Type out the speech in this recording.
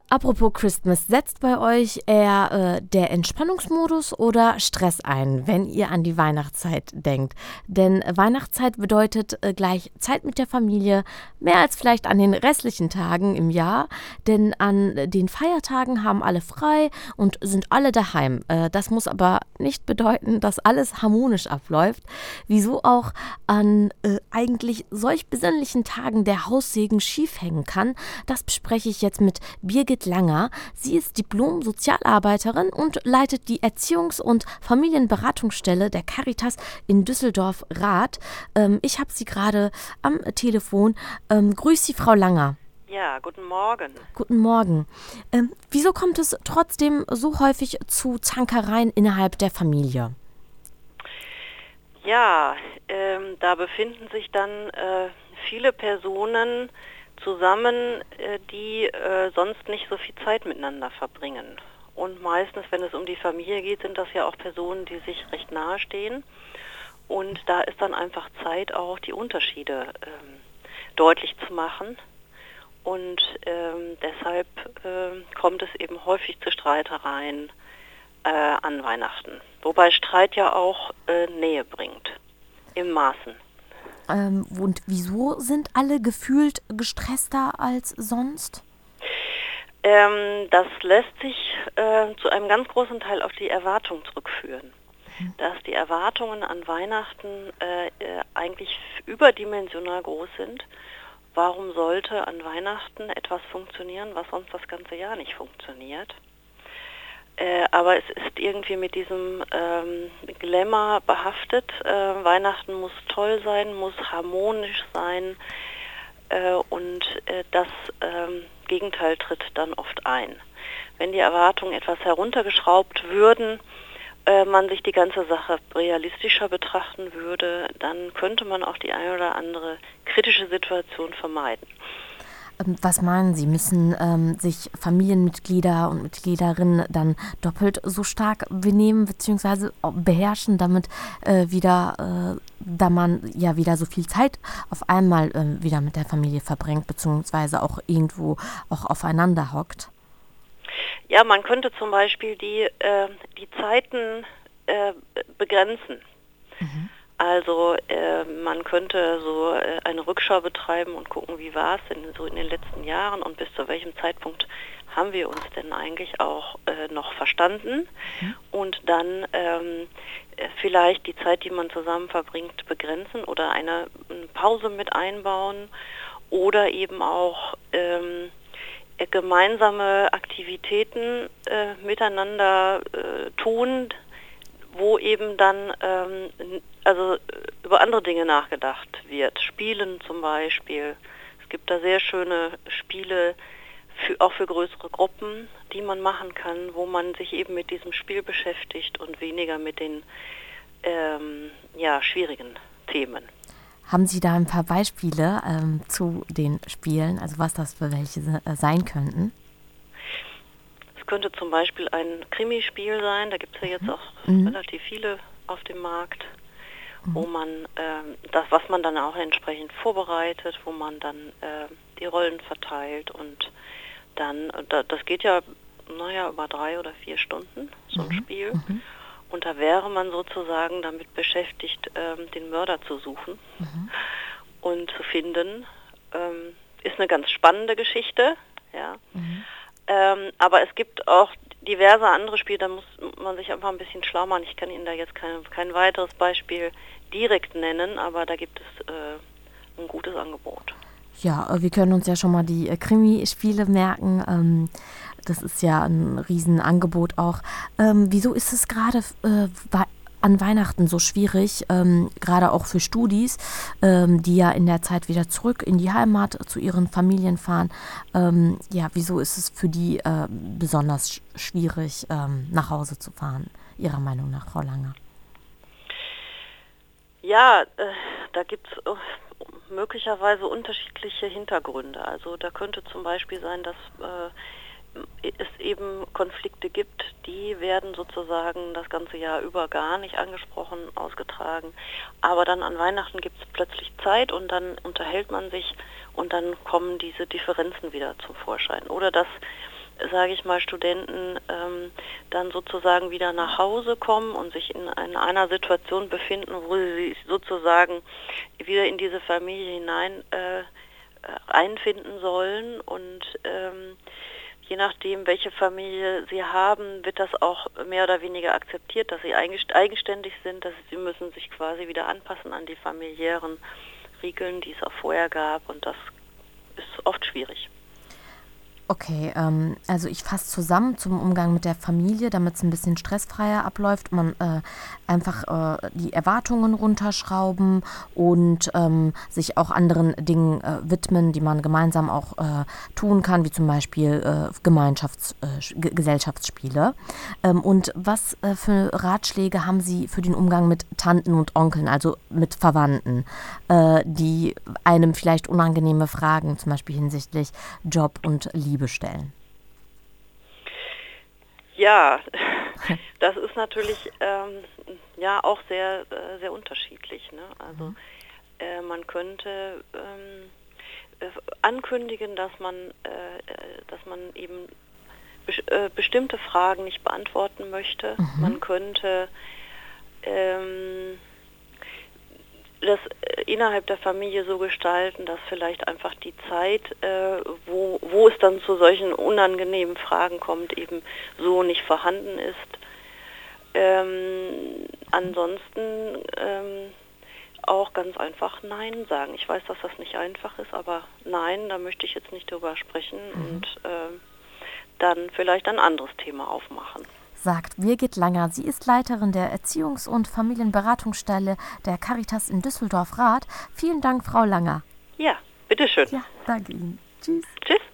Apropos Christmas, setzt bei euch eher der Entspannungsmodus oder Stress ein, wenn ihr an die Weihnachtszeit denkt? Denn Weihnachtszeit bedeutet gleich Zeit mit der Familie, mehr als vielleicht an den restlichen Tagen im Jahr. Denn an den Feiertagen haben alle frei und sind alle daheim. Das muss aber nicht bedeuten, dass alles harmonisch abläuft. Wieso auch an eigentlich solch besinnlichen Tagen der Haussegen schief hängen kann, das bespreche ich jetzt mit Birgit Langer. Sie ist Diplom-Sozialarbeiterin und leitet die Erziehungs- und Familienberatungsstelle der Caritas in Düsseldorf-Rath. Ich habe sie gerade am Telefon. Grüß Sie, Frau Langer. Ja, guten Morgen. Guten Morgen. Wieso kommt es trotzdem so häufig zu Zankereien innerhalb der Familie? Ja, da befinden sich dann viele Personen zusammen, die sonst nicht so viel Zeit miteinander verbringen. Und meistens, wenn es um die Familie geht, sind das ja auch Personen, die sich recht nahe stehen. Und da ist dann einfach Zeit, auch die Unterschiede deutlich zu machen. Und deshalb kommt es eben häufig zu Streitereien an Weihnachten. Wobei Streit ja auch Nähe bringt, im Maßen. Und wieso sind alle gefühlt gestresster als sonst? Das lässt sich zu einem ganz großen Teil auf die Erwartung zurückführen. Dass die Erwartungen an Weihnachten eigentlich überdimensional groß sind. Warum sollte an Weihnachten etwas funktionieren, was sonst das ganze Jahr nicht funktioniert? Aber es ist irgendwie mit diesem Glamour behaftet. Weihnachten muss toll sein, muss harmonisch sein und das Gegenteil tritt dann oft ein. Wenn die Erwartungen etwas heruntergeschraubt würden, man sich die ganze Sache realistischer betrachten würde, dann könnte man auch die eine oder andere kritische Situation vermeiden. Was meinen Sie? Müssen sich Familienmitglieder und Mitgliederinnen dann doppelt so stark benehmen bzw. beherrschen, damit da man ja wieder so viel Zeit auf einmal wieder mit der Familie verbringt bzw. auch irgendwo auch aufeinander hockt? Ja, man könnte zum Beispiel die Zeiten begrenzen. Also man könnte so eine Rückschau betreiben und gucken, wie war es denn so in den letzten Jahren und bis zu welchem Zeitpunkt haben wir uns denn eigentlich auch noch verstanden und dann vielleicht die Zeit, die man zusammen verbringt, begrenzen oder eine Pause mit einbauen oder eben auch gemeinsame Aktivitäten miteinander tun, wo eben dann über andere Dinge nachgedacht wird. Spielen zum Beispiel. Es gibt da sehr schöne Spiele, auch für größere Gruppen, die man machen kann, wo man sich eben mit diesem Spiel beschäftigt und weniger mit den schwierigen Themen. Haben Sie da ein paar Beispiele zu den Spielen, also was das für welche sein könnten? Es könnte zum Beispiel ein Krimispiel sein, da gibt es ja jetzt auch relativ viele auf dem Markt, wo man das, was man dann auch entsprechend vorbereitet, wo man dann die Rollen verteilt und dann, das geht ja über 3 oder 4 Stunden, so ein Spiel. Und da wäre man sozusagen damit beschäftigt, den Mörder zu suchen und zu finden. Ist eine ganz spannende Geschichte, ja. Aber es gibt auch diverse andere Spiele, da muss man sich einfach ein bisschen schlau machen. Ich kann Ihnen da jetzt kein weiteres Beispiel direkt nennen, aber da gibt es ein gutes Angebot. Ja, wir können uns ja schon mal die Krimi-Spiele merken. Das ist ja ein Riesenangebot auch. Wieso ist es gerade an Weihnachten so schwierig, gerade auch für Studis, die ja in der Zeit wieder zurück in die Heimat zu ihren Familien fahren? Wieso ist es für die besonders schwierig, nach Hause zu fahren, Ihrer Meinung nach, Frau Langer? Ja, da gibt es möglicherweise unterschiedliche Hintergründe. Also da könnte zum Beispiel sein, dass es eben Konflikte gibt, die werden sozusagen das ganze Jahr über gar nicht angesprochen, ausgetragen. Aber dann an Weihnachten gibt es plötzlich Zeit und dann unterhält man sich und dann kommen diese Differenzen wieder zum Vorschein. Oder dass sage ich mal, Studenten dann sozusagen wieder nach Hause kommen und sich in einer Situation befinden, wo sie sich sozusagen wieder in diese Familie hinein einfinden sollen. Und je nachdem, welche Familie sie haben, wird das auch mehr oder weniger akzeptiert, dass sie eigenständig sind, dass sie müssen sich quasi wieder anpassen an die familiären Regeln, die es auch vorher gab, und das ist oft schwierig. Okay, also ich fasse zusammen zum Umgang mit der Familie, damit es ein bisschen stressfreier abläuft. Man einfach die Erwartungen runterschrauben und sich auch anderen Dingen widmen, die man gemeinsam auch tun kann, wie zum Beispiel Gesellschaftsspiele. Und was für Ratschläge haben Sie für den Umgang mit Tanten und Onkeln, also mit Verwandten, die einem vielleicht unangenehme Fragen, zum Beispiel hinsichtlich Job und Liebe, stellen? Ja, das ist natürlich ja auch sehr, sehr unterschiedlich, ne? Also man könnte ankündigen, dass man eben bestimmte Fragen nicht beantworten möchte. Man könnte das innerhalb der Familie so gestalten, dass vielleicht einfach die Zeit, wo es dann zu solchen unangenehmen Fragen kommt, eben so nicht vorhanden ist. Ansonsten auch ganz einfach Nein sagen. Ich weiß, dass das nicht einfach ist, aber nein, da möchte ich jetzt nicht drüber sprechen und dann vielleicht ein anderes Thema aufmachen. Sagt Birgit Langer. Sie ist Leiterin der Erziehungs- und Familienberatungsstelle der Caritas in Düsseldorf-Rath. Vielen Dank, Frau Langer. Ja, bitteschön. Ja, danke Ihnen. Tschüss. Tschüss.